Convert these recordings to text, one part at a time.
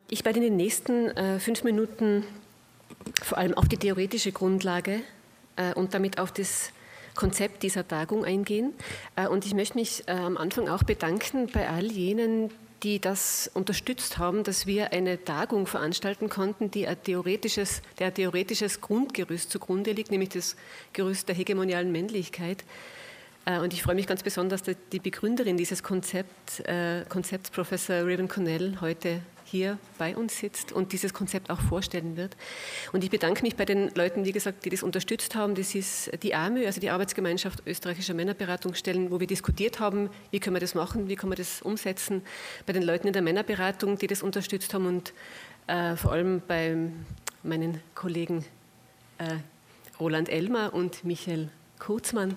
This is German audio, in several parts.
Ich werde in den nächsten 5 Minuten vor allem auf die theoretische Grundlage und damit auf das Konzept dieser Tagung eingehen. Und ich möchte mich am Anfang auch bedanken bei all jenen, die das unterstützt haben, dass wir eine Tagung veranstalten konnten, die ein theoretisches Grundgerüst zugrunde liegt, nämlich das Gerüst der hegemonialen Männlichkeit. Und ich freue mich ganz besonders, dass die Begründerin dieses Konzepts, Professor Raven Cornell, heute hier bei uns sitzt und dieses Konzept auch vorstellen wird. Und ich bedanke mich bei den Leuten, wie gesagt, die das unterstützt haben. Das ist die AMÖ, also die Arbeitsgemeinschaft österreichischer Männerberatungsstellen, wo wir diskutiert haben, wie können wir das machen, wie können wir das umsetzen. Bei den Leuten in der Männerberatung, die das unterstützt haben und vor allem bei meinen Kollegen Roland Elmer und Michael Kurzmann.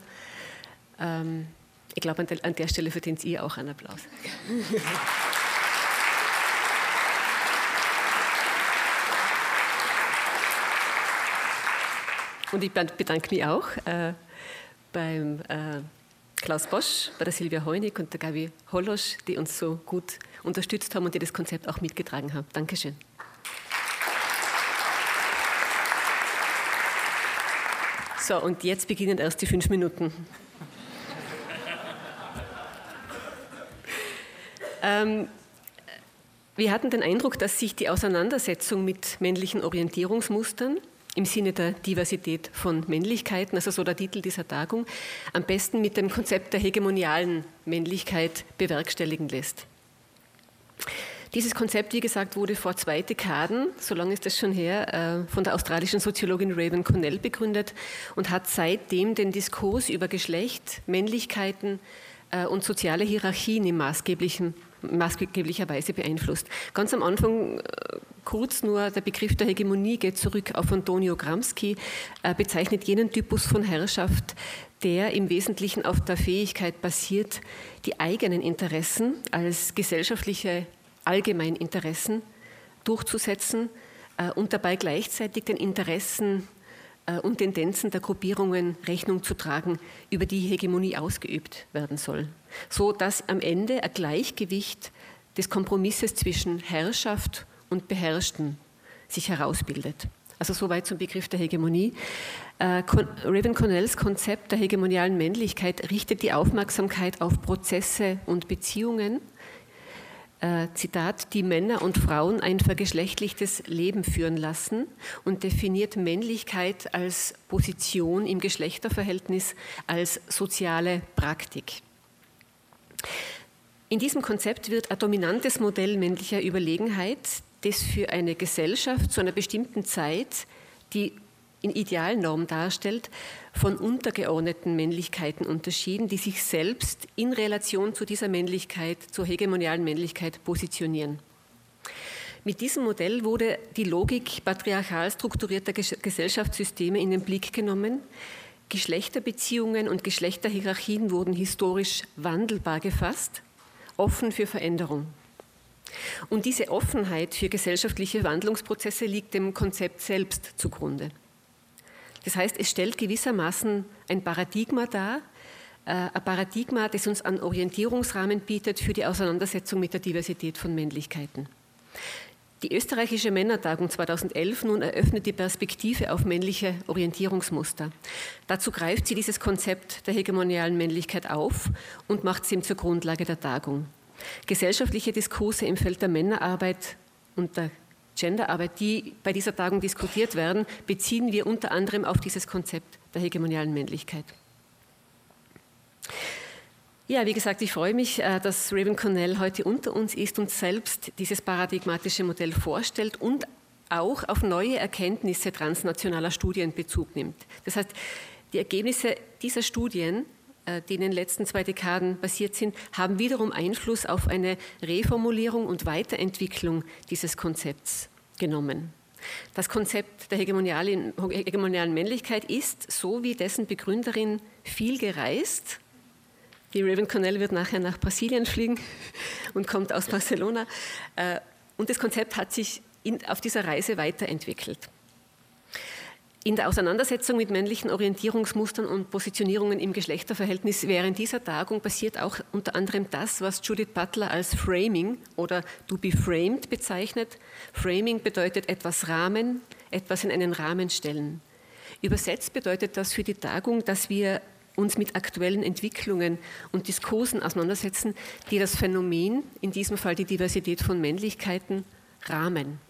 Ich glaube, an der Stelle verdient ihr auch einen Applaus. Und ich bedanke mich auch beim Klaus Bosch, bei der Silvia Heunig und der Gabi Holosch, die uns so gut unterstützt haben und die das Konzept auch mitgetragen haben. Dankeschön. So, und jetzt beginnen erst die 5 Minuten. Wir hatten den Eindruck, dass sich die Auseinandersetzung mit männlichen Orientierungsmustern im Sinne der Diversität von Männlichkeiten, also so der Titel dieser Tagung, am besten mit dem Konzept der hegemonialen Männlichkeit bewerkstelligen lässt. Dieses Konzept, wie gesagt, wurde vor 2 Dekaden, so lange ist das schon her, von der australischen Soziologin Raven Cornell begründet und hat seitdem den Diskurs über Geschlecht, Männlichkeiten und soziale Hierarchien in maßgeblicher Weise beeinflusst. Ganz am Anfang kurz nur, der Begriff der Hegemonie geht zurück auf Antonio Gramsci, bezeichnet jenen Typus von Herrschaft, der im Wesentlichen auf der Fähigkeit basiert, die eigenen Interessen als gesellschaftliche Allgemeininteressen durchzusetzen und dabei gleichzeitig den Interessen und Tendenzen der Gruppierungen Rechnung zu tragen, über die Hegemonie ausgeübt werden soll. So dass am Ende ein Gleichgewicht des Kompromisses zwischen Herrschaft und Beherrschten sich herausbildet. Also soweit zum Begriff der Hegemonie. Raven Cornells Konzept der hegemonialen Männlichkeit richtet die Aufmerksamkeit auf Prozesse und Beziehungen, Zitat, die Männer und Frauen ein vergeschlechtlichtes Leben führen lassen und definiert Männlichkeit als Position im Geschlechterverhältnis, als soziale Praktik. In diesem Konzept wird ein dominantes Modell männlicher Überlegenheit, das für eine Gesellschaft zu einer bestimmten Zeit die in Idealnorm darstellt, von untergeordneten Männlichkeiten unterschieden, die sich selbst in Relation zu dieser Männlichkeit, zur hegemonialen Männlichkeit positionieren. Mit diesem Modell wurde die Logik patriarchal strukturierter Gesellschaftssysteme in den Blick genommen. Geschlechterbeziehungen und Geschlechterhierarchien wurden historisch wandelbar gefasst, offen für Veränderung. Und diese Offenheit für gesellschaftliche Wandlungsprozesse liegt dem Konzept selbst zugrunde. Das heißt, es stellt gewissermaßen ein Paradigma dar, ein Paradigma, das uns einen Orientierungsrahmen bietet für die Auseinandersetzung mit der Diversität von Männlichkeiten. Die österreichische Männertagung 2011 nun eröffnet die Perspektive auf männliche Orientierungsmuster. Dazu greift sie dieses Konzept der hegemonialen Männlichkeit auf und macht es ihm zur Grundlage der Tagung. Gesellschaftliche Diskurse im Feld der Männerarbeit und der Genderarbeit, die bei dieser Tagung diskutiert werden, beziehen wir unter anderem auf dieses Konzept der hegemonialen Männlichkeit. Ja, wie gesagt, ich freue mich, dass Raven Cornell heute unter uns ist und selbst dieses paradigmatische Modell vorstellt und auch auf neue Erkenntnisse transnationaler Studien Bezug nimmt. Das heißt, die Ergebnisse dieser Studien, die in den letzten 2 Dekaden basiert sind, haben wiederum Einfluss auf eine Reformulierung und Weiterentwicklung dieses Konzepts genommen. Das Konzept der hegemonialen Männlichkeit ist, so wie dessen Begründerin, viel gereist. Die Raven Cornell wird nachher nach Brasilien fliegen und kommt aus Barcelona. Und das Konzept hat sich auf dieser Reise weiterentwickelt. In der Auseinandersetzung mit männlichen Orientierungsmustern und Positionierungen im Geschlechterverhältnis während dieser Tagung passiert auch unter anderem das, was Judith Butler als Framing oder to be framed bezeichnet. Framing bedeutet etwas rahmen, etwas in einen Rahmen stellen. Übersetzt bedeutet das für die Tagung, dass wir uns mit aktuellen Entwicklungen und Diskursen auseinandersetzen, die das Phänomen, in diesem Fall die Diversität von Männlichkeiten, rahmen.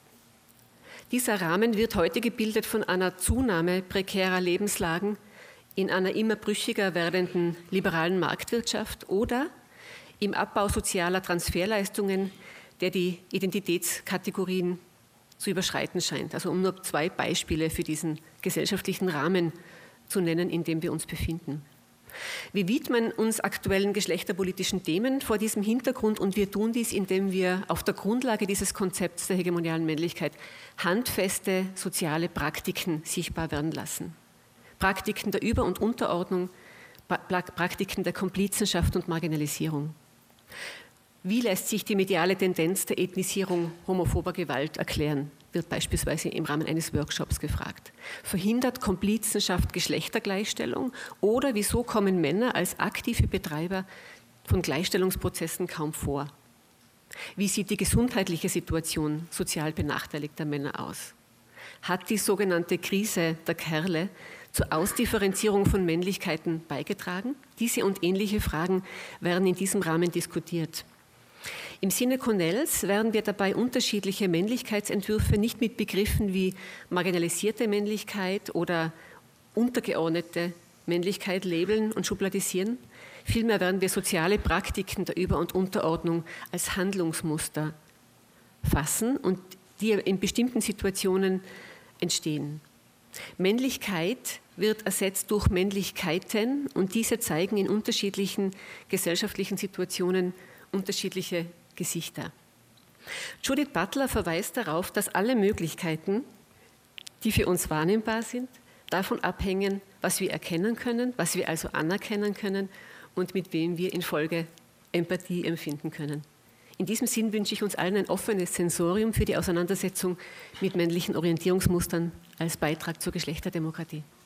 Dieser Rahmen wird heute gebildet von einer Zunahme prekärer Lebenslagen in einer immer brüchiger werdenden liberalen Marktwirtschaft oder im Abbau sozialer Transferleistungen, der die Identitätskategorien zu überschreiten scheint. Also um nur 2 Beispiele für diesen gesellschaftlichen Rahmen zu nennen, in dem wir uns befinden. Wir widmen uns aktuellen geschlechterpolitischen Themen vor diesem Hintergrund und wir tun dies, indem wir auf der Grundlage dieses Konzepts der hegemonialen Männlichkeit handfeste soziale Praktiken sichtbar werden lassen. Praktiken der Über- und Unterordnung, Praktiken der Komplizenschaft und Marginalisierung. Wie lässt sich die mediale Tendenz der Ethnisierung homophober Gewalt erklären, wird beispielsweise im Rahmen eines Workshops gefragt. Verhindert Komplizenschaft Geschlechtergleichstellung oder wieso kommen Männer als aktive Betreiber von Gleichstellungsprozessen kaum vor? Wie sieht die gesundheitliche Situation sozial benachteiligter Männer aus? Hat die sogenannte Krise der Kerle zur Ausdifferenzierung von Männlichkeiten beigetragen? Diese und ähnliche Fragen werden in diesem Rahmen diskutiert. Im Sinne Cornells werden wir dabei unterschiedliche Männlichkeitsentwürfe nicht mit Begriffen wie marginalisierte Männlichkeit oder untergeordnete Männlichkeit labeln und schubladisieren. Vielmehr werden wir soziale Praktiken der Über- und Unterordnung als Handlungsmuster fassen und die in bestimmten Situationen entstehen. Männlichkeit wird ersetzt durch Männlichkeiten und diese zeigen in unterschiedlichen gesellschaftlichen Situationen unterschiedliche Gesichter. Judith Butler verweist darauf, dass alle Möglichkeiten, die für uns wahrnehmbar sind, davon abhängen, was wir erkennen können, was wir also anerkennen können und mit wem wir in Folge Empathie empfinden können. In diesem Sinn wünsche ich uns allen ein offenes Sensorium für die Auseinandersetzung mit männlichen Orientierungsmustern als Beitrag zur Geschlechterdemokratie.